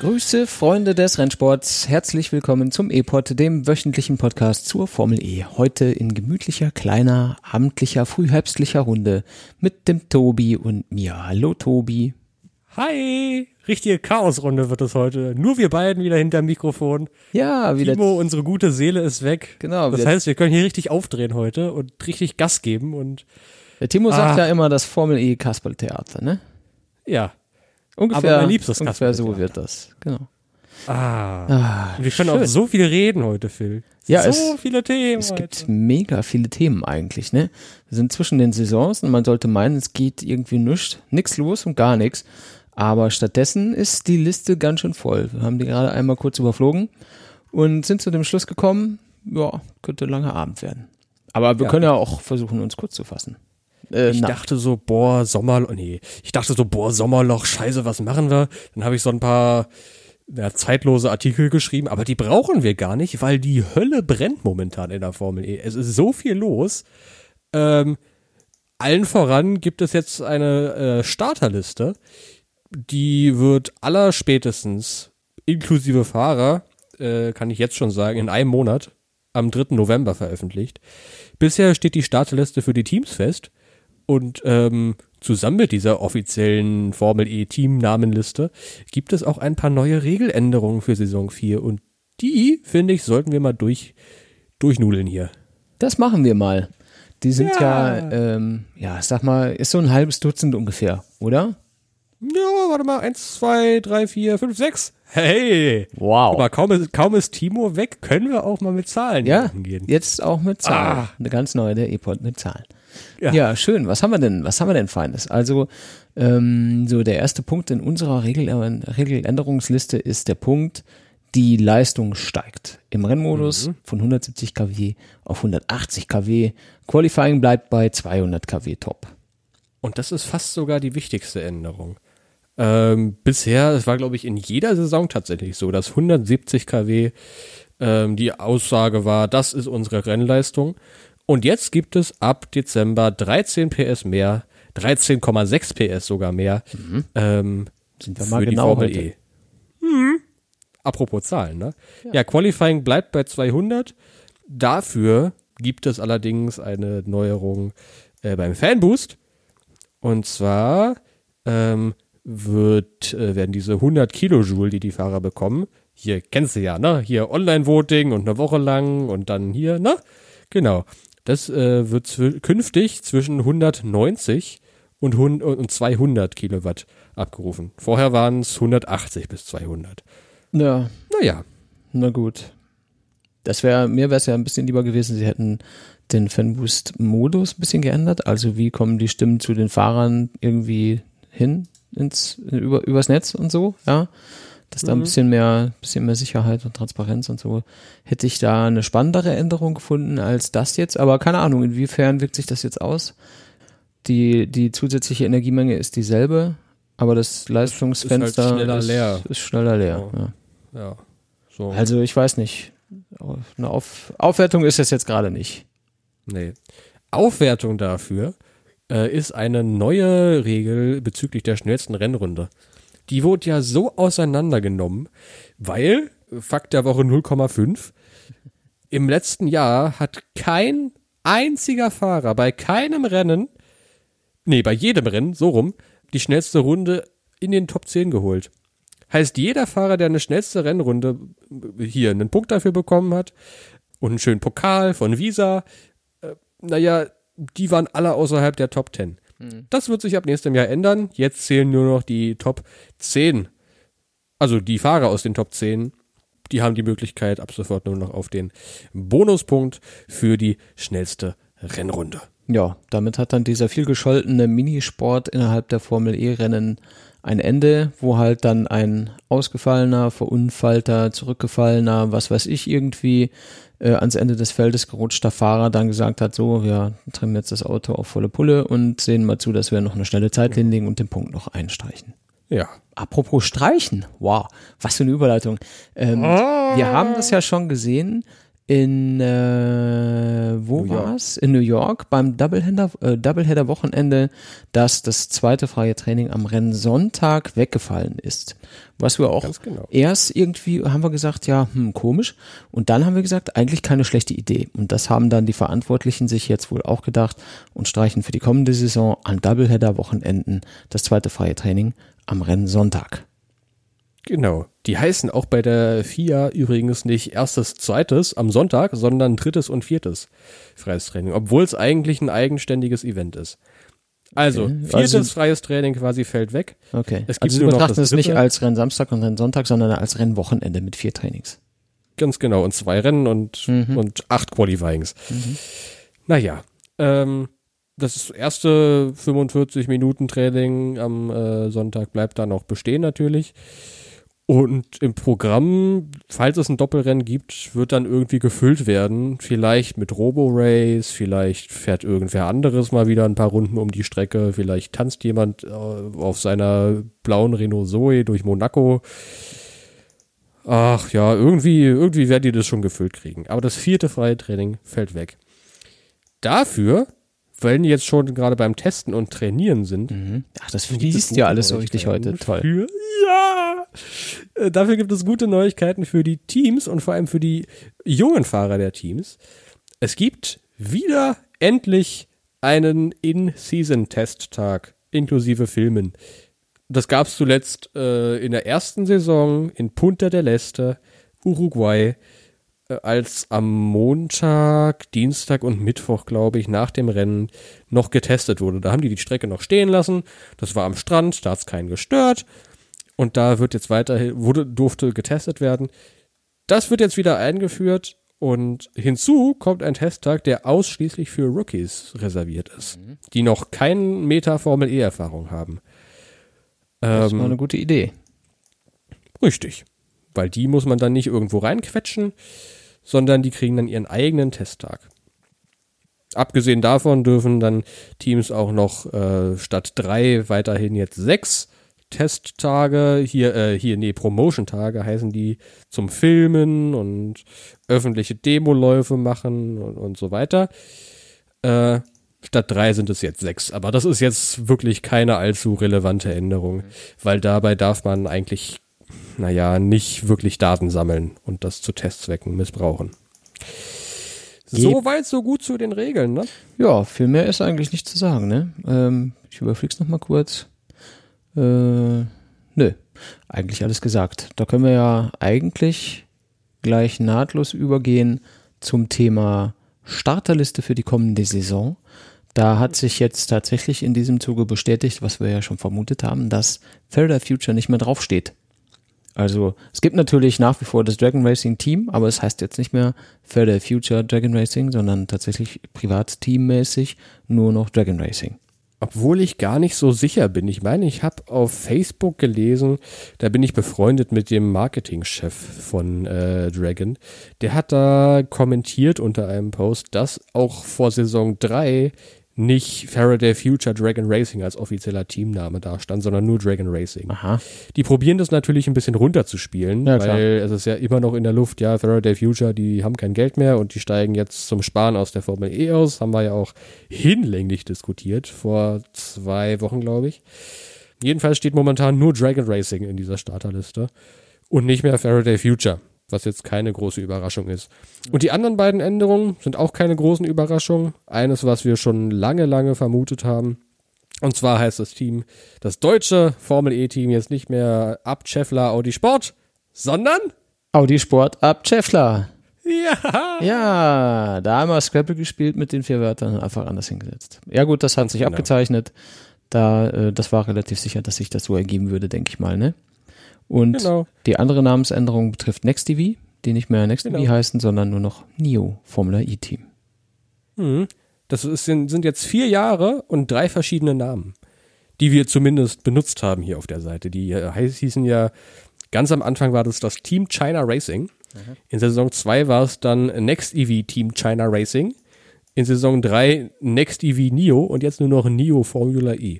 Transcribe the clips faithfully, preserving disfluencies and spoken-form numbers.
Grüße, Freunde des Rennsports. Herzlich willkommen zum E-Pod, dem wöchentlichen Podcast zur Formel E. Heute in gemütlicher, kleiner, abendlicher, frühherbstlicher Runde mit dem Tobi und mir. Hallo Tobi. Hi. Richtige Chaosrunde wird es heute. Nur wir beiden wieder hinterm Mikrofon. Ja, wieder. Timo, unsere gute Seele ist weg. Genau. Das heißt, wir können hier richtig aufdrehen heute und richtig Gas geben und. Der Timo ah. sagt ja immer das Formel E Kasperltheater, ne? Ja. Ungefähr, aber mein liebstes ungefähr so wird das, genau. Ah, ah wir können schön. auch so viel reden heute, Phil. Ja, so es, viele Themen Es heute. gibt mega viele Themen eigentlich, ne? Wir sind zwischen den Saisons und man sollte meinen, es geht irgendwie nichts, nix los und gar nichts. Aber stattdessen ist die Liste ganz schön voll. Wir haben die gerade einmal kurz überflogen und sind zu dem Schluss gekommen, ja, könnte ein langer Abend werden. Aber wir ja. können ja auch versuchen, uns kurz zu fassen. Äh, ich na. dachte so, boah, Sommerloch, nee, ich dachte so, boah, Sommerloch, scheiße, was machen wir? Dann habe ich so ein paar ja, zeitlose Artikel geschrieben, aber die brauchen wir gar nicht, weil die Hölle brennt momentan in der Formel E. Es ist so viel los. Ähm, allen voran gibt es jetzt eine äh, Starterliste, die wird allerspätestens, inklusive Fahrer, äh, kann ich jetzt schon sagen, in einem Monat, am dritten November veröffentlicht. Bisher steht die Starterliste für die Teams fest. Und ähm, zusammen mit dieser offiziellen Formel-E-Teamnamenliste gibt es auch ein paar neue Regeländerungen für Saison vier. Und die, finde ich, sollten wir mal durch, durchnudeln hier. Das machen wir mal. Die sind ja, ja, ähm, ja, sag mal, ist so ein halbes Dutzend ungefähr, oder? Ja, warte mal, eins, zwei, drei, vier, fünf, sechs. Hey! Wow. Guck mal, kaum ist, kaum ist Timo weg, können wir auch mal mit Zahlen ja, umgehen. Jetzt auch mit Zahlen. Ah. Eine ganz neue, der E-Pod mit Zahlen. Ja. ja, schön. Was haben wir denn? Was haben wir denn Feines? Also, ähm, so der erste Punkt in unserer Regel, äh, Regeländerungsliste ist der Punkt, die Leistung steigt. Im Rennmodus mhm. von hundertsiebzig Kilowatt auf hundertachtzig Kilowatt. Qualifying bleibt bei zweihundert Kilowatt Top. Und das ist fast sogar die wichtigste Änderung. Ähm, bisher, es war glaube ich in jeder Saison tatsächlich so, dass hundertsiebzig Kilowatt ähm, die Aussage war, das ist unsere Rennleistung. Und jetzt gibt es ab Dezember dreizehn P S mehr, dreizehn Komma sechs P S sogar mehr. Mhm. Ähm, Sind wir mal genau heute. E. Mhm. Apropos Zahlen, ne? Ja. ja, Qualifying bleibt bei zweihundert. Dafür gibt es allerdings eine Neuerung äh, beim Fanboost. Und zwar ähm, wird, äh, werden diese hundert Kilojoule, die die Fahrer bekommen, hier kennst du ja, ne? Hier Online-Voting und eine Woche lang und dann hier, ne? Genau. Das äh, wird zw- künftig zwischen hundertneunzig und, hund- und zweihundert Kilowatt abgerufen. Vorher waren es hundertachtzig bis zweihundert. Ja. Naja. Na gut. Das wäre, mir wäre es ja ein bisschen lieber gewesen, sie hätten den Fanboost-Modus ein bisschen geändert. Also wie kommen die Stimmen zu den Fahrern irgendwie hin ins über übers Netz und so, ja. Dass da ein bisschen mehr, bisschen mehr Sicherheit und Transparenz und so. Hätte ich da eine spannendere Änderung gefunden als das jetzt, aber keine Ahnung, inwiefern wirkt sich das jetzt aus? Die, die zusätzliche Energiemenge ist dieselbe, aber das Leistungsfenster ist, halt schneller ist, leer. ist schneller leer. Ja. Ja. Ja. So. Also ich weiß nicht. Eine Auf, Aufwertung ist es jetzt gerade nicht. Nee. Aufwertung dafür äh, ist eine neue Regel bezüglich der schnellsten Rennrunde. Die wurde ja so auseinandergenommen, weil, Fakt der Woche null Komma fünf, im letzten Jahr hat kein einziger Fahrer bei keinem Rennen, nee, bei jedem Rennen, so rum, die schnellste Runde in den Top zehn geholt. Heißt, jeder Fahrer, der eine schnellste Rennrunde hier einen Punkt dafür bekommen hat und einen schönen Pokal von Visa, äh, naja, die waren alle außerhalb der Top zehn. Das wird sich ab nächstem Jahr ändern. Jetzt zählen nur noch die Top zehn. Also die Fahrer aus den Top zehn, die haben die Möglichkeit ab sofort nur noch auf den Bonuspunkt für die schnellste Rennrunde. Ja, damit hat dann dieser viel gescholtene Minisport innerhalb der Formel E-Rennen ein Ende, wo halt dann ein ausgefallener, verunfallter, zurückgefallener, was weiß ich, irgendwie äh, ans Ende des Feldes gerutschter Fahrer dann gesagt hat, so, wir trimmen jetzt das Auto auf volle Pulle und sehen mal zu, dass wir noch eine schnelle Zeit hinlegen und den Punkt noch einstreichen. Ja. Apropos streichen, wow, was für eine Überleitung. Ähm, oh. Wir haben das ja schon gesehen in, äh, wo New York. war's? In New York beim Doubleheader, äh, Doubleheader-Wochenende, dass das zweite freie Training am Rennsonntag weggefallen ist. Was wir auch Ganz genau. erst irgendwie, haben wir gesagt, ja, hm, komisch. Und dann haben wir gesagt, eigentlich keine schlechte Idee. Und das haben dann die Verantwortlichen sich jetzt wohl auch gedacht und streichen für die kommende Saison an Doubleheader-Wochenenden das zweite freie Training am Rennsonntag. Genau. Die heißen auch bei der F I A übrigens nicht erstes, zweites am Sonntag, sondern drittes und viertes freies Training, obwohl es eigentlich ein eigenständiges Event ist. Also, Okay. viertes Also- freies Training quasi fällt weg. Okay. Es gibt Also nur wir noch betrachten das es nicht dritte. als Rennssamstag und Rennsonntag, sondern als Rennwochenende mit vier Trainings. Ganz genau. Und zwei Rennen und, Mhm. und acht Qualifyings. Naja, ähm, das erste fünfundvierzig Minuten Training am äh, Sonntag bleibt dann auch bestehen natürlich. Und im Programm, falls es ein Doppelrennen gibt, wird dann irgendwie gefüllt werden. Vielleicht mit Robo-Race, vielleicht fährt irgendwer anderes mal wieder ein paar Runden um die Strecke, vielleicht tanzt jemand äh, auf seiner blauen Renault Zoe durch Monaco. Ach ja, irgendwie, irgendwie werden die das schon gefüllt kriegen. Aber das vierte freie Training fällt weg. Dafür, wenn die jetzt schon gerade beim Testen und Trainieren sind, Ach, das gibt es fließt gute ja alles so richtig heute. Neuigkeiten Toll. Für, ja! Äh, Dafür gibt es gute Neuigkeiten für die Teams und vor allem für die jungen Fahrer der Teams. Es gibt wieder endlich einen In-Season-Testtag inklusive Filmen. Das gab es zuletzt äh, in der ersten Saison in Punta del Este, Uruguay, äh, als am Montag, Dienstag und Mittwoch, glaube ich, nach dem Rennen noch getestet wurde. Da haben die die Strecke noch stehen lassen. Das war am Strand, da hat es keinen gestört. Und da wird jetzt weiterhin, wurde, durfte getestet werden. Das wird jetzt wieder eingeführt und hinzu kommt ein Testtag, der ausschließlich für Rookies reserviert ist, die noch keinen Meter Formel E-Erfahrung haben. Das ist Ähm, mal eine gute Idee. Richtig. Weil die muss man dann nicht irgendwo reinquetschen, sondern die kriegen dann ihren eigenen Testtag. Abgesehen davon dürfen dann Teams auch noch äh, statt drei weiterhin jetzt sechs Testtage, hier, äh, hier, nee, Promotion-Tage heißen die, zum Filmen und öffentliche Demoläufe machen und, und so weiter. Äh, statt drei sind es jetzt sechs. Aber das ist jetzt wirklich keine allzu relevante Änderung, weil dabei darf man eigentlich, naja, nicht wirklich Daten sammeln und das zu Testzwecken missbrauchen. So weit, so gut zu den Regeln, ne? Ja, viel mehr ist eigentlich nicht zu sagen, ne? Ähm, ich überflieg's noch mal kurz. Äh, nö, eigentlich alles gesagt. Da können wir ja eigentlich gleich nahtlos übergehen zum Thema Starterliste für die kommende Saison. Da hat sich jetzt tatsächlich in diesem Zuge bestätigt, was wir ja schon vermutet haben, dass Faraday Future nicht mehr draufsteht. Also es gibt natürlich nach wie vor das Dragon Racing Team, aber es heißt jetzt nicht mehr Faraday Future Dragon Racing, sondern tatsächlich privat teammäßig nur noch Dragon Racing. Obwohl ich gar nicht so sicher bin. Ich meine, ich habe auf Facebook gelesen, da bin ich befreundet mit dem Marketingchef von äh, Dragon. Der hat da kommentiert unter einem Post, dass auch vor Saison drei nicht Faraday Future Dragon Racing als offizieller Teamname da stand, sondern nur Dragon Racing. Aha. Die probieren das natürlich ein bisschen runterzuspielen, Ja, klar. weil es ist ja immer noch in der Luft, ja, Faraday Future, die haben kein Geld mehr und die steigen jetzt zum Sparen aus der Formel E aus, haben wir ja auch hinlänglich diskutiert, vor zwei Wochen, glaube ich. Jedenfalls steht momentan nur Dragon Racing in dieser Starterliste und nicht mehr Faraday Future, was jetzt keine große Überraschung ist. Und die anderen beiden Änderungen sind auch keine großen Überraschungen. Eines, was wir schon lange, lange vermutet haben. Und zwar heißt das Team, das deutsche Formel-E-Team jetzt nicht mehr Abt Scheffler Audi Sport, sondern Audi Sport ab Scheffler. ja, Ja, da haben wir Scrabble gespielt mit den vier Wörtern und einfach anders hingesetzt. Ja gut, das hat sich Genau. abgezeichnet. Da, äh, das war relativ sicher, dass sich das so ergeben würde, denke ich mal, ne? Und Genau. die andere Namensänderung betrifft NextTV, die nicht mehr NextTV Genau. heißen, sondern nur noch Neo Formula E-Team. Mhm. Das ist, sind, sind jetzt vier Jahre und drei verschiedene Namen, die wir zumindest benutzt haben hier auf der Seite. Die äh, heiß- hießen ja, ganz am Anfang war das das Team China Racing. In Saison zwei war es dann NextEV Team China Racing. In Saison drei NextEV Neo und jetzt nur noch Neo Formula E.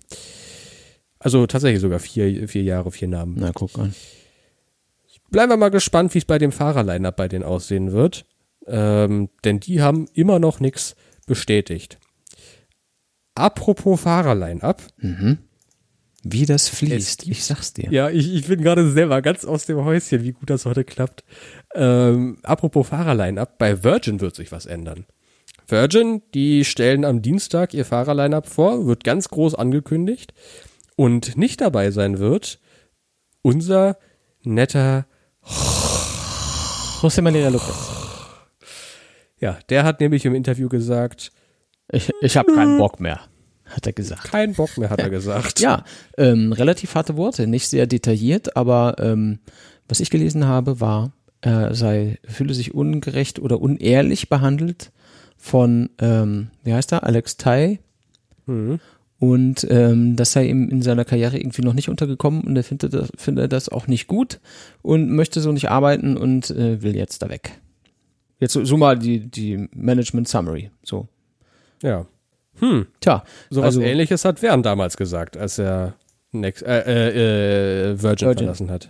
Also tatsächlich sogar vier, vier Jahre, vier Namen. Na, guck an. Bleiben wir mal gespannt, wie es bei dem Fahrer-Line-Up bei denen aussehen wird. Ähm, denn die haben immer noch nichts bestätigt. Apropos Fahrer-Line-Up. Mhm. Wie das fließt, ich sag's dir. Ja, ich, ich bin gerade selber ganz aus dem Häuschen, wie gut das heute klappt. Ähm, apropos Fahrer-Line-Up, bei Virgin wird sich was ändern. Virgin, die stellen am Dienstag ihr Fahrer-Line-Up vor, wird ganz groß angekündigt. Und nicht dabei sein wird unser netter José María López. Ja, der hat nämlich im Interview gesagt, Ich, ich habe keinen Bock mehr, hat er gesagt. kein Bock mehr, hat er gesagt. Ja, ähm, relativ harte Worte, nicht sehr detailliert, aber ähm, was ich gelesen habe, war, er sei, fühle sich ungerecht oder unehrlich behandelt von, ähm, wie heißt er, Alex Tai. Mhm. Und ähm, das sei ihm in seiner Karriere irgendwie noch nicht untergekommen und er findet das, findet das auch nicht gut und möchte so nicht arbeiten und äh, will jetzt da weg. Jetzt so, so mal die, die Management Summary, so. Ja. Hm. Tja, So was also, Ähnliches hat Vern damals gesagt, als er Next, äh, äh, äh, Virgin, Virgin verlassen hat.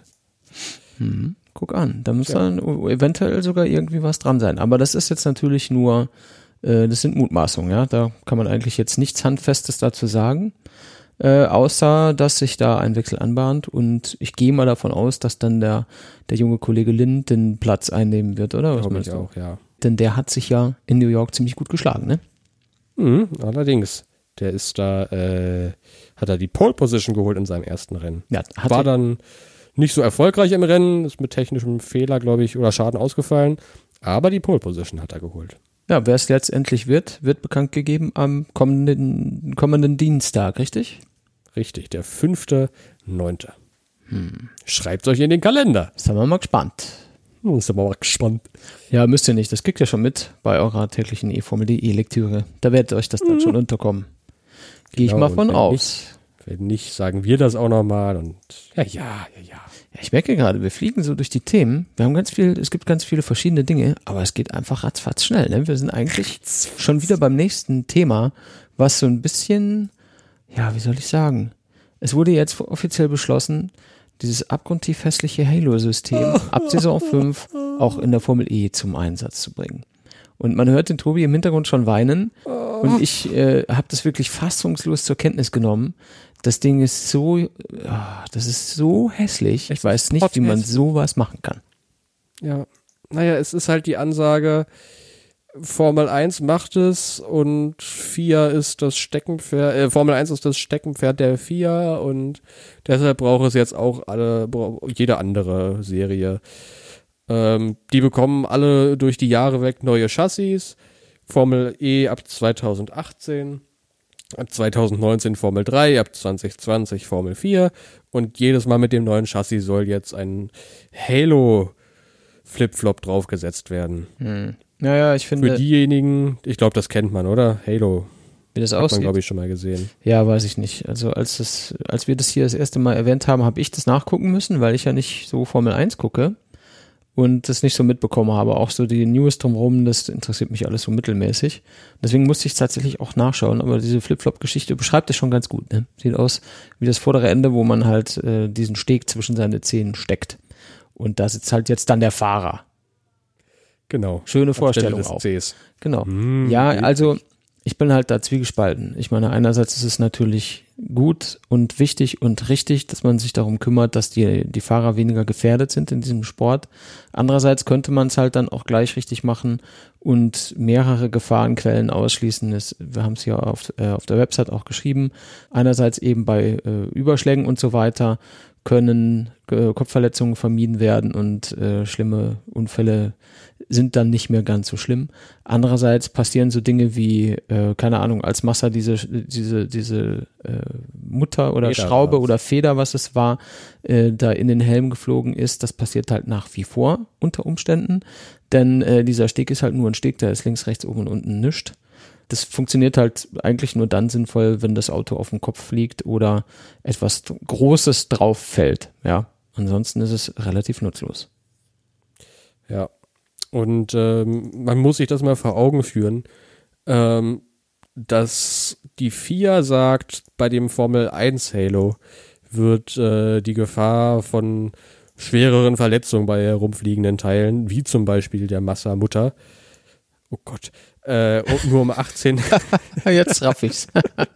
hm, guck an, da muss Ja. dann eventuell sogar irgendwie was dran sein. Aber das ist jetzt natürlich nur, äh, das sind Mutmaßungen, ja. Da kann man eigentlich jetzt nichts Handfestes dazu sagen, äh, außer dass sich da ein Wechsel anbahnt und ich gehe mal davon aus, dass dann der, der junge Kollege Lind den Platz einnehmen wird, oder? Was Glaube meinst ich du? auch, ja. Denn der hat sich ja in New York ziemlich gut geschlagen, ne? Mhm, allerdings. Der ist da, äh, hat er die Pole Position geholt in seinem ersten Rennen. Ja, hat War er- dann nicht so erfolgreich im Rennen, ist mit technischem Fehler, glaube ich, oder Schaden ausgefallen. Aber die Pole Position hat er geholt. Ja, wer es letztendlich wird, wird bekannt gegeben am kommenden, kommenden Dienstag, richtig? Richtig, der fünfte neunte Schreibt euch in den Kalender. Sind wir mal gespannt. Hm, ist aber mal gespannt. Ja, müsst ihr nicht. Das kriegt ihr schon mit bei eurer täglichen E-Formel.de Lektüre. Da werdet euch das dann schon unterkommen. Gehe ich Genau, mal und von wenn aus. Wenn nicht, sagen wir das auch nochmal und ja, ja, ja, ja. Ja, ich merke gerade, wir fliegen so durch die Themen. Wir haben ganz viel, es gibt ganz viele verschiedene Dinge, aber es geht einfach ratzfatz schnell. Ne? Wir sind eigentlich schon wieder beim nächsten Thema, was so ein bisschen, ja, wie soll ich sagen? Es wurde jetzt offiziell beschlossen, dieses abgrundtief hässliche Halo-System ab Saison fünf auch in der Formel E zum Einsatz zu bringen. Und man hört den Tobi im Hintergrund schon weinen und ich äh, habe das wirklich fassungslos zur Kenntnis genommen. Das Ding ist so, oh, das ist so hässlich. Ich weiß nicht, wie man sowas machen kann. Ja, naja, es ist halt die Ansage, Formel eins macht es und F I A ist das Steckenpferd, äh, Formel eins ist das Steckenpferd der F I A und deshalb braucht es jetzt auch alle, jede andere Serie. Ähm, die bekommen alle durch die Jahre weg neue Chassis. Formel E ab zweitausendachtzehn, ab zweitausendneunzehn Formel drei, ab zwanzig zwanzig Formel vier und jedes Mal mit dem neuen Chassis soll jetzt ein Halo Flip-Flop draufgesetzt werden. Hm. Naja, ich finde, Für diejenigen, ich glaube, das kennt man, oder? Halo. wie das Hat man, aussieht. glaube ich, schon mal gesehen. Ja, weiß ich nicht. Also als das, als wir das hier das erste Mal erwähnt haben, habe ich das nachgucken müssen, weil ich ja nicht so Formel eins gucke und das nicht so mitbekommen habe. Auch so die News drumherum, das interessiert mich alles so mittelmäßig. Deswegen musste ich es tatsächlich auch nachschauen, aber diese Flip-Flop-Geschichte beschreibt es schon ganz gut. Ne? Sieht aus wie das vordere Ende, wo man halt äh, diesen Steg zwischen seine Zehen steckt. Und da sitzt halt jetzt dann der Fahrer. Genau. Schöne Anstelle Vorstellung des auch. Cs. Genau. Hm, ja, okay. also ich bin halt da zwiegespalten. Ich meine, einerseits ist es natürlich gut und wichtig und richtig, dass man sich darum kümmert, dass die, die Fahrer weniger gefährdet sind in diesem Sport. Andererseits könnte man es halt dann auch gleich richtig machen und mehrere Gefahrenquellen ausschließen. Es, wir haben es ja auf, äh, auf der Website auch geschrieben. Einerseits eben bei äh, Überschlägen und so weiter können äh, Kopfverletzungen vermieden werden und äh, schlimme Unfälle sind dann nicht mehr ganz so schlimm. Andererseits passieren so Dinge wie, äh, keine Ahnung, als Massa diese diese diese äh, Mutter oder Feder Schraube war's. oder Feder, was es war, äh, da in den Helm geflogen ist. Das passiert halt nach wie vor unter Umständen, denn äh, dieser Steg ist halt nur ein Steg, da ist links, rechts, oben und unten nischt. Das funktioniert halt eigentlich nur dann sinnvoll, wenn das Auto auf den Kopf fliegt oder etwas Großes drauf fällt. Ja, ansonsten ist es relativ nutzlos. Ja. Und ähm, man muss sich das mal vor Augen führen, ähm, dass die F I A sagt, bei dem Formel eins Halo wird äh, die Gefahr von schwereren Verletzungen bei herumfliegenden Teilen, wie zum Beispiel der Massa-Mutter, oh Gott, äh, nur um achtzehn. Jetzt raff ich's.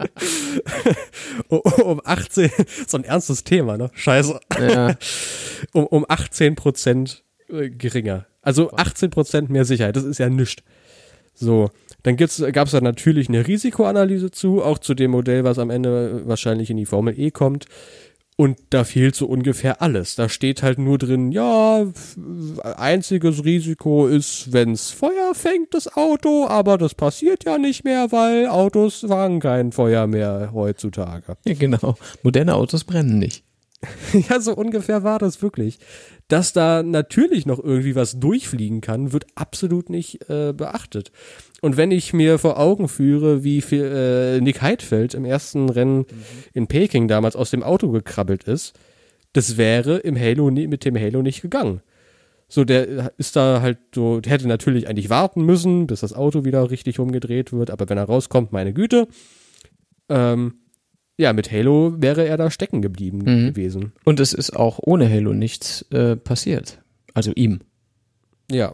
um achtzehn, so ein ernstes Thema, ne? Scheiße. Ja. Um, um achtzehn Prozent geringer. Also achtzehn Prozent mehr Sicherheit, das ist ja nichts. So, dann gab es da natürlich eine Risikoanalyse zu, auch zu dem Modell, was am Ende wahrscheinlich in die Formel E kommt. Und da fehlt so ungefähr alles. Da steht halt nur drin, ja, einziges Risiko ist, wenn's Feuer fängt, das Auto, aber das passiert ja nicht mehr, weil Autos fangen kein Feuer mehr heutzutage. Ja, genau. Moderne Autos brennen nicht. Ja, so ungefähr war das wirklich. Dass da natürlich noch irgendwie was durchfliegen kann, wird absolut nicht äh, beachtet. Und wenn ich mir vor Augen führe, wie viel äh, Nick Heidfeld im ersten Rennen mhm. in Peking damals aus dem Auto gekrabbelt ist, das wäre im Halo nie, mit dem Halo nicht gegangen. So, der ist da halt so, der hätte natürlich eigentlich warten müssen, bis das Auto wieder richtig umgedreht wird, aber wenn er rauskommt, meine Güte, ähm, ja, mit Halo wäre er da stecken geblieben mhm. gewesen. Und es ist auch ohne Halo nichts äh, passiert. Also ihm. Ja.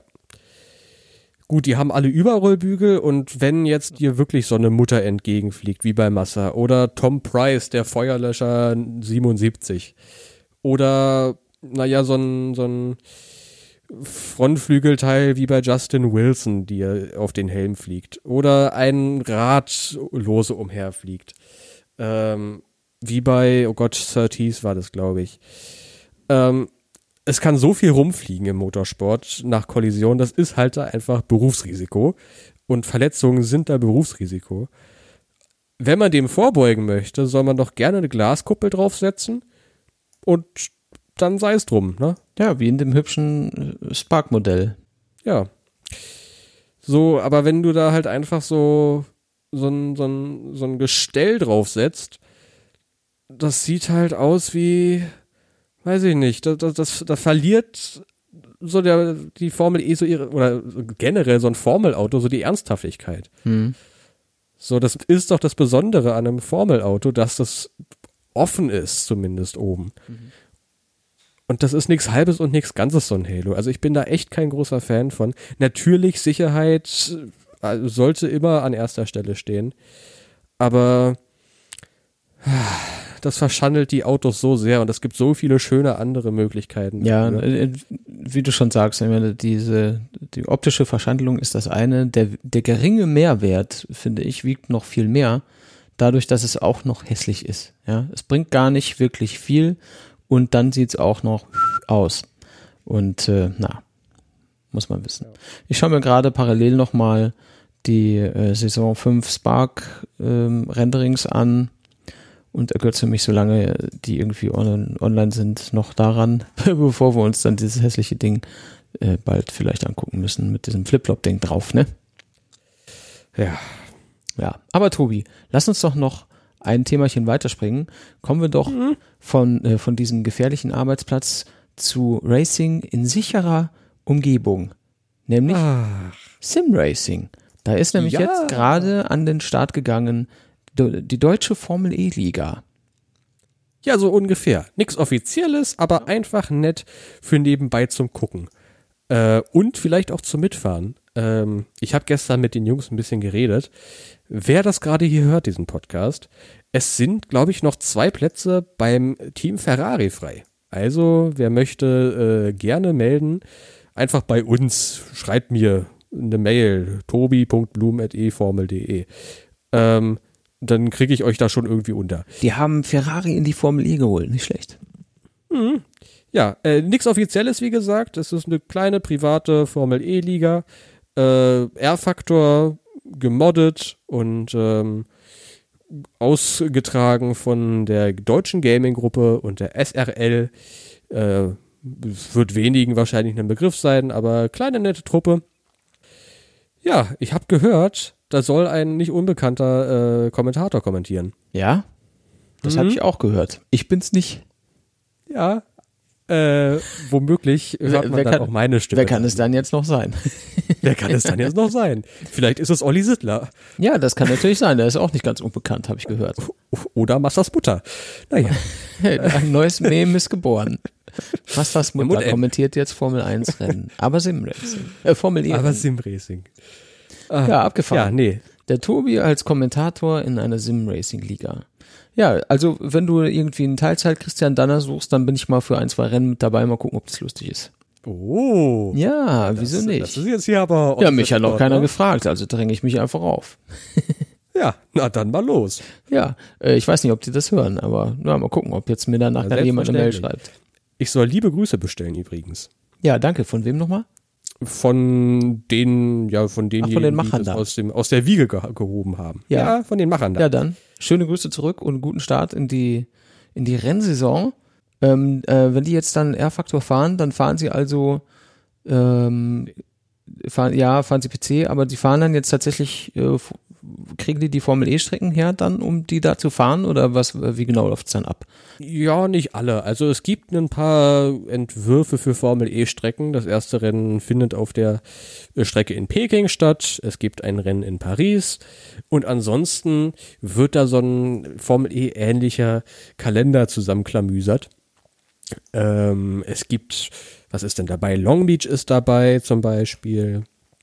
Gut, die haben alle Überrollbügel und wenn jetzt dir wirklich so eine Mutter entgegenfliegt, wie bei Massa, oder Tom Price, der Feuerlöscher siebenundsiebzig, oder, naja, so ein, so ein Frontflügelteil wie bei Justin Wilson, die auf den Helm fliegt, oder ein Rad lose umherfliegt. Ähm, wie bei, oh Gott, Surtees war das, glaube ich. Ähm, es kann so viel rumfliegen im Motorsport nach Kollision, das ist halt da einfach Berufsrisiko und Verletzungen sind da Berufsrisiko. Wenn man dem vorbeugen möchte, soll man doch gerne eine Glaskuppel draufsetzen und dann sei es drum, ne? Ja, wie in dem hübschen Spark-Modell. Ja. So, aber wenn du da halt einfach so so ein, so ein, so ein Gestell draufsetzt, das sieht halt aus wie, weiß ich nicht, das, das, das verliert so der, die Formel E so ihre, oder generell so ein Formelauto so die Ernsthaftigkeit. Hm. So, das ist doch das Besondere an einem Formelauto, dass das offen ist, zumindest oben. Mhm. Und das ist nichts Halbes und nichts Ganzes, so ein Halo. Also ich bin da echt kein großer Fan von. Natürlich, Sicherheit sollte immer an erster Stelle stehen. Aber das verschandelt die Autos so sehr und es gibt so viele schöne andere Möglichkeiten. Ja, dafür. Wie du schon sagst, ich meine, diese, die optische Verschandlung ist das eine. Der, der geringe Mehrwert, finde ich, wiegt noch viel mehr, dadurch, dass es auch noch hässlich ist. Ja, es bringt gar nicht wirklich viel und dann sieht es auch noch aus. Und äh, na, muss man wissen. Ich schaue mir gerade parallel nochmal die äh, Saison fünf Spark ähm, Renderings an und ergötze mich, solange die irgendwie on- online sind, noch daran, bevor wir uns dann dieses hässliche Ding äh, bald vielleicht angucken müssen mit diesem Flip-Flop-Ding drauf, ne? Ja. Ja, aber Tobi, lass uns doch noch ein Themachen weiterspringen. Kommen wir doch mhm. von, äh, von diesem gefährlichen Arbeitsplatz zu Racing in sicherer Umgebung, nämlich Ach. Sim-Racing. Da ist nämlich ja. jetzt gerade an den Start gegangen die deutsche Formel E-Liga. Ja, so ungefähr. Nichts Offizielles, aber einfach nett für nebenbei zum Gucken. Äh, und vielleicht auch zum Mitfahren. Ähm, ich habe gestern mit den Jungs ein bisschen geredet. Wer das gerade hier hört, diesen Podcast, es sind, glaube ich, noch zwei Plätze beim Team Ferrari frei. Also, wer möchte, äh, gerne melden. Einfach bei uns. Schreibt mir eine Mail, tobi punkt blum at e formel punkt de. Ähm, dann kriege ich euch da schon irgendwie unter. Die haben Ferrari in die Formel E geholt, nicht schlecht. Mhm. Ja, äh, nichts Offizielles, wie gesagt. Es ist eine kleine private Formel E-Liga. Äh, R-Faktor gemoddet und ähm, ausgetragen von der deutschen Gaming-Gruppe und der S R L. Äh, wird wenigen wahrscheinlich ein Begriff sein, aber kleine, nette Truppe. Ja, ich habe gehört, da soll ein nicht unbekannter äh, Kommentator kommentieren. Ja, das mhm. habe ich auch gehört. Ich bin's nicht. Ja, äh, womöglich hört man wer dann kann, auch meine Stimme. Wer kann es dann jetzt noch sein? Wer kann es dann jetzt noch sein? Vielleicht ist es Olli Sittler. Ja, das kann natürlich sein. Der ist auch nicht ganz unbekannt, habe ich gehört. Oder Massas Mutter. Naja. Ein neues Meme ist geboren. Massas Mutter kommentiert jetzt Formel eins Rennen. Aber Simracing. Äh, Formel E. Aber Simracing. Ja, abgefahren. Ja, nee. Der Tobi als Kommentator in einer Sim-Racing-Liga. Ja, also wenn du irgendwie einen Teilzeit-Christian Danner suchst, dann bin ich mal für ein, zwei Rennen mit dabei. Mal gucken, ob das lustig ist. Oh. Ja, das, wieso nicht? Das ist jetzt hier aber... Ja, mich hat noch keiner ne? gefragt, also dränge ich mich einfach auf. Ja, na dann mal los. Ja, äh, ich weiß nicht, ob die das hören, aber na, mal gucken, ob jetzt mir dann nachher Ja, jemand eine Mail selbstverständlich. schreibt. Ich soll liebe Grüße bestellen übrigens. Ja, danke. Von wem nochmal? Von den, ja, von denjenigen, Ach, von den Machern die das da. aus, dem, aus der Wiege ge gehoben haben. Ja. von den Machern da. Ja, dann. Schöne Grüße zurück und guten Start in die, in die Rennsaison. Ähm, äh, wenn die jetzt dann R-Faktor fahren, dann fahren sie also, ähm, fahren, ja, fahren sie P C, aber die fahren dann jetzt tatsächlich, äh, kriegen die die Formel-E-Strecken her dann, um die da zu fahren oder was, wie genau läuft es dann ab? Ja, nicht alle. Also es gibt ein paar Entwürfe für Formel-E-Strecken. Das erste Rennen findet auf der Strecke in Peking statt. Es gibt ein Rennen in Paris. Und ansonsten wird da so ein Formel-E-ähnlicher Kalender zusammenklamüsert. Ähm, es gibt, was ist denn dabei? Long Beach ist dabei zum Beispiel.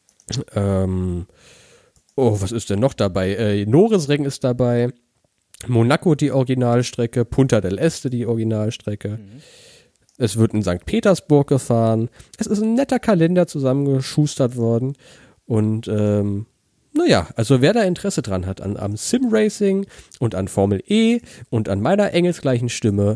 Ähm, oh, was ist denn noch dabei? Äh, Norisring ist dabei. Monaco die Originalstrecke, Punta del Este die Originalstrecke. Mhm. Es wird in Sankt Petersburg gefahren. Es ist ein netter Kalender zusammengeschustert worden. Und ähm, naja, also wer da Interesse dran hat an am Sim-Racing und an Formel E und an meiner engelsgleichen Stimme,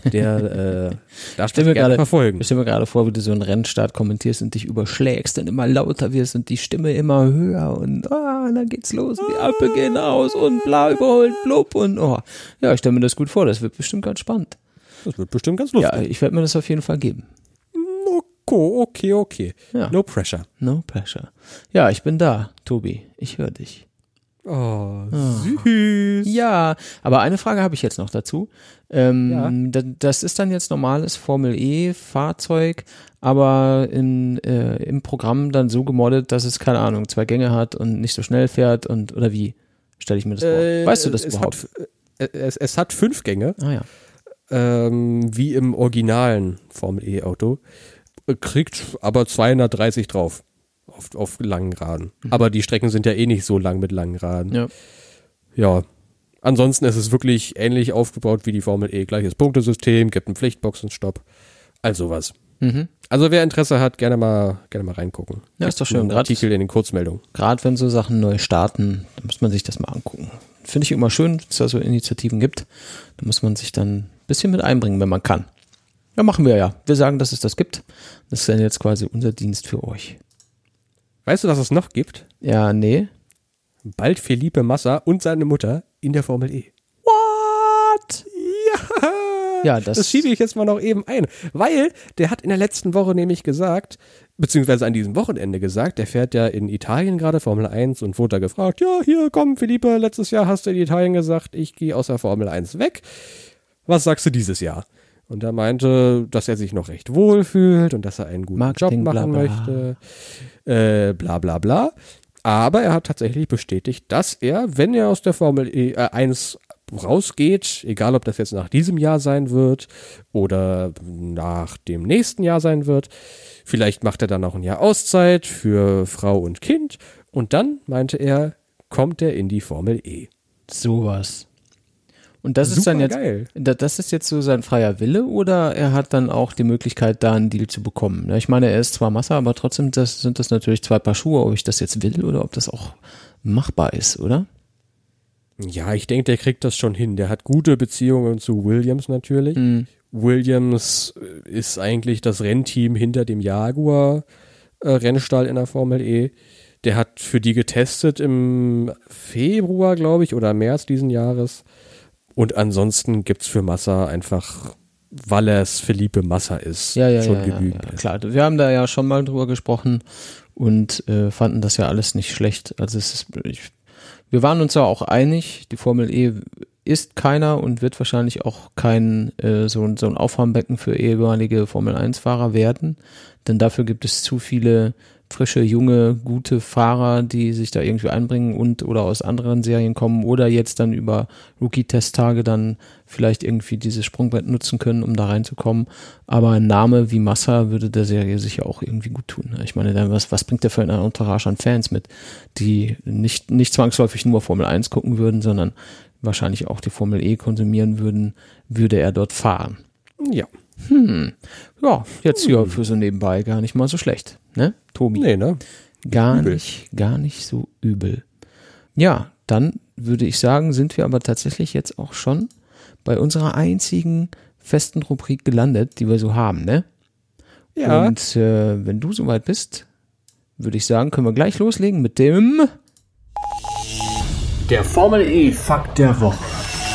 der äh, darf Ich mir gerne gerade verfolgen. Ich stelle mir gerade vor, wie du so einen Rennstart kommentierst und dich überschlägst und immer lauter wirst und die Stimme immer höher und ah, dann geht's los, die Ampel gehen aus und bla, überholt, blub und oh. Ja, ich stelle mir das gut vor, das wird bestimmt ganz spannend. Das wird bestimmt ganz lustig. Ja, ich werde mir das auf jeden Fall geben. Okay, okay, okay. Ja. No pressure. No pressure. Ja, ich bin da, Tobi. Ich höre dich. Oh, süß. Ja, aber eine Frage habe ich jetzt noch dazu. Ähm, Ja. da- Das ist dann jetzt normales Formel-E-Fahrzeug, aber in, äh, im Programm dann so gemoddet, dass es, keine Ahnung, zwei Gänge hat und nicht so schnell fährt und oder wie stelle ich mir das vor? Äh, Weißt du das es überhaupt? Hat, äh, es, es hat fünf Gänge, Ah ja. ähm, wie im originalen Formel-E-Auto, äh, kriegt aber zweihundertdreißig drauf auf, auf langen Raden. Mhm. Aber die Strecken sind ja eh nicht so lang mit langen Raden. Ja. Ja. Ansonsten ist es wirklich ähnlich aufgebaut wie die Formel E. Gleiches Punktesystem, gibt einen Pflichtboxenstopp, all sowas. Mhm. Also wer Interesse hat, gerne mal, gerne mal reingucken. Ja, ist doch schön. Ein Gerade Artikel in den Kurzmeldungen. Gerade wenn so Sachen neu starten, dann muss man sich das mal angucken. Finde ich immer schön, wenn es da so Initiativen gibt. Da muss man sich dann ein bisschen mit einbringen, wenn man kann. Ja, machen wir ja. Wir sagen, dass es das gibt. Das ist dann jetzt quasi unser Dienst für euch. Weißt du, was es noch gibt? Ja, nee. Bald Felipe Massa und seine Mutter in der Formel E. What? Ja, Ja, das- das schiebe ich jetzt mal noch eben ein, weil der hat in der letzten Woche nämlich gesagt, beziehungsweise an diesem Wochenende gesagt, der fährt ja in Italien gerade Formel eins und wurde da gefragt, ja, hier, komm, Felipe, letztes Jahr hast du in Italien gesagt, ich gehe aus der Formel eins weg. Was sagst du dieses Jahr? Und er meinte, dass er sich noch recht wohl fühlt und dass er einen guten Marketing, Job machen bla, bla. möchte. Äh, bla bla bla. Aber er hat tatsächlich bestätigt, dass er, wenn er aus der Formel E, äh, eins rausgeht, egal ob das jetzt nach diesem Jahr sein wird oder nach dem nächsten Jahr sein wird, vielleicht macht er dann noch ein Jahr Auszeit für Frau und Kind und dann, meinte er, kommt er in die Formel E. Sowas. Und das ist dann jetzt, Supergeil. da- das ist jetzt so sein freier Wille oder er hat dann auch die Möglichkeit, da einen Deal zu bekommen? Ja, ich meine, er ist zwar Massa, aber trotzdem das, sind das natürlich zwei Paar Schuhe, ob ich das jetzt will oder ob das auch machbar ist, oder? Ja, ich denke, der kriegt das schon hin. Der hat gute Beziehungen zu Williams natürlich. Mhm. Williams äh, ist eigentlich das Rennteam hinter dem Jaguar äh, Rennstall in der Formel E. Der hat für die getestet im Februar, glaube ich, oder März diesen Jahres. Und ansonsten gibt's für Massa einfach, weil er es Felipe Massa ist, Ja, ja, schon ja, ja, genügend. ja, klar. Wir haben da ja schon mal drüber gesprochen und äh, fanden das ja alles nicht schlecht. Also es ist, ich, wir waren uns ja auch einig, die Formel E ist keiner und wird wahrscheinlich auch kein äh, so, ein- so ein Auffangbecken für ehemalige Formel eins Fahrer werden, denn dafür gibt es zu viele frische, junge, gute Fahrer, die sich da irgendwie einbringen und oder aus anderen Serien kommen oder jetzt dann über Rookie-Testtage dann vielleicht irgendwie dieses Sprungbrett nutzen können, um da reinzukommen. Aber ein Name wie Massa würde der Serie sicher auch irgendwie gut tun. Ich meine, was, was bringt der für eine Entourage an Fans mit, die nicht, nicht zwangsläufig nur Formel eins gucken würden, sondern wahrscheinlich auch die Formel E konsumieren würden, würde er dort fahren. Ja. Hm. Ja, jetzt hier für so nebenbei gar nicht mal so schlecht, ne, Tobi? Nee, ne? Gar übel. nicht, gar nicht so übel. Ja, dann würde ich sagen, sind wir aber tatsächlich jetzt auch schon bei unserer einzigen festen Rubrik gelandet, die wir so haben, ne? Ja. Und äh, wenn du soweit bist, würde ich sagen, können wir gleich loslegen mit dem Der Formel E Fakt der Woche.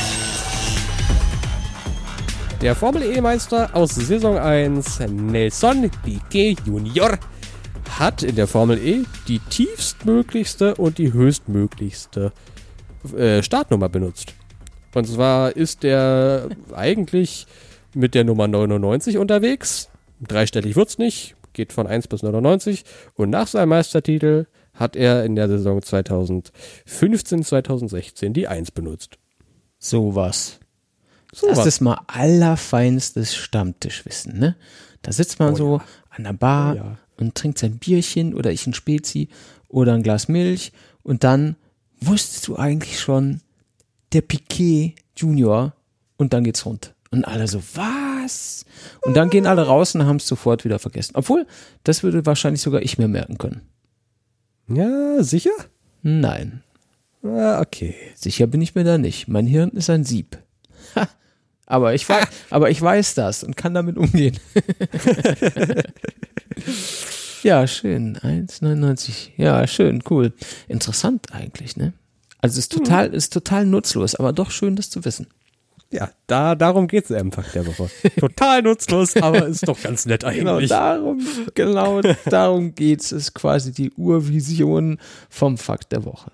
Der Formel-E-Meister aus Saison eins, Nelson Piquet Junior, hat in der Formel E die tiefstmöglichste und die höchstmöglichste äh, Startnummer benutzt. Und zwar ist er eigentlich mit der Nummer neunundneunzig unterwegs. Dreistellig wird's nicht, geht von eins bis neunundneunzig. Und nach seinem Meistertitel hat er in der Saison zweitausendfünfzehn, zweitausendsechzehn die eins benutzt. sowas. So Das was. ist mal allerfeinstes Stammtischwissen, ne? Da sitzt man Oh so ja. an der Bar Oh ja. und trinkt sein Bierchen oder ich ein Spezi oder ein Glas Milch und dann wusstest du eigentlich schon, der Piquet Junior und dann geht's rund. Und alle so, was? Und dann gehen alle raus und haben es sofort wieder vergessen. Obwohl, das würde wahrscheinlich sogar ich mir merken können. Ja, sicher? Nein, Ah, okay. sicher bin ich mir da nicht. Mein Hirn ist ein Sieb. Ha. Aber ich weiß, aber ich weiß das und kann damit umgehen. Ja, schön. eins neunundneunzig. Ja, schön, cool. Interessant eigentlich, ne? Also ist total, ist total nutzlos, aber doch schön, das zu wissen. Ja, da, darum geht's im Fakt der Woche. Total nutzlos, aber ist doch ganz nett Genau eigentlich. darum, genau darum geht's. Ist quasi die Urvision vom Fakt der Woche.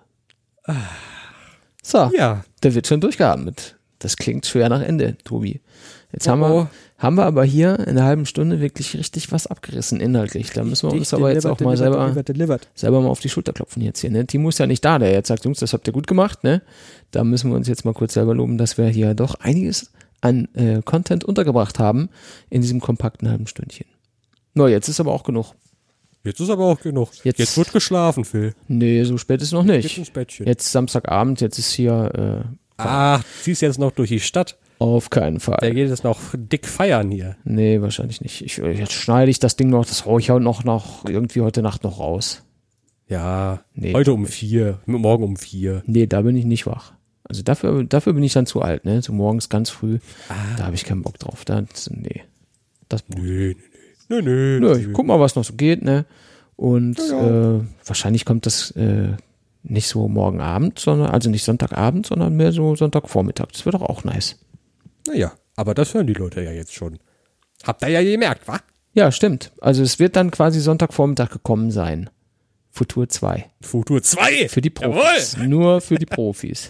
So, Ja. da wird schon durchgeatmet. Das klingt schwer nach Ende, Tobi. Jetzt haben, Oh, oh. wir, haben wir aber hier in einer halben Stunde wirklich richtig was abgerissen inhaltlich. Da müssen wir uns aber jetzt auch mal selber, Delivered, delivered. selber mal auf die Schulter klopfen jetzt hier. Ne? Timo ist ja nicht da, der jetzt sagt, Jungs, das habt ihr gut gemacht. Ne? Da müssen wir uns jetzt mal kurz selber loben, dass wir hier doch einiges an äh, Content untergebracht haben in diesem kompakten halben Stündchen. No, jetzt ist aber auch genug. Jetzt ist aber auch genug. Jetzt- Jetzt, wird geschlafen, Phil. Nee, so spät ist noch Geht nicht. ins Bettchen. Jetzt Samstagabend, jetzt ist hier äh, Ach, ziehst jetzt noch durch die Stadt. auf keinen Der Fall. geht jetzt noch dick feiern hier. Nee, wahrscheinlich nicht. Ich, jetzt schneide ich das Ding noch, das hau ich auch noch, noch irgendwie heute Nacht noch raus. Ja, Nee. heute um vier, morgen um vier. Nee, da bin ich nicht wach. Also dafür, dafür bin ich dann zu alt, ne? So morgens ganz früh. Ah. Da habe ich keinen Bock drauf. Das, nee. Das, Nö, nö, nö. Nö, nö, nö. ich guck mal, was noch so geht, ne? Und Ja, ja. Äh, wahrscheinlich kommt das äh, nicht so morgen Abend, sondern, also nicht Sonntagabend, sondern mehr so Sonntagvormittag. Das wird doch auch nice. Naja, aber das hören die Leute ja jetzt schon. Habt ihr ja gemerkt, wa? Ja, stimmt. Also es wird dann quasi Sonntagvormittag gekommen sein. Futur zwei. Futur zwei. Für die Profis. Nur für die Profis.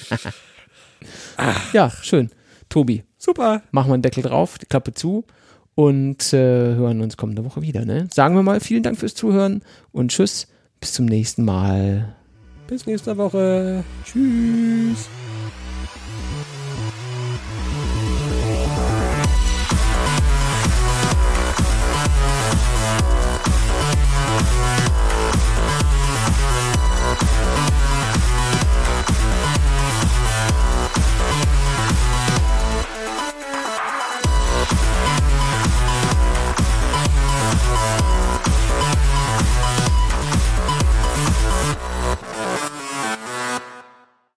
Ja, schön. Tobi, Super. machen wir einen Deckel drauf, die Klappe zu und äh, hören uns kommende Woche wieder. Ne? Sagen wir mal vielen Dank fürs Zuhören und tschüss, bis zum nächsten Mal. Bis nächste Woche. Tschüss.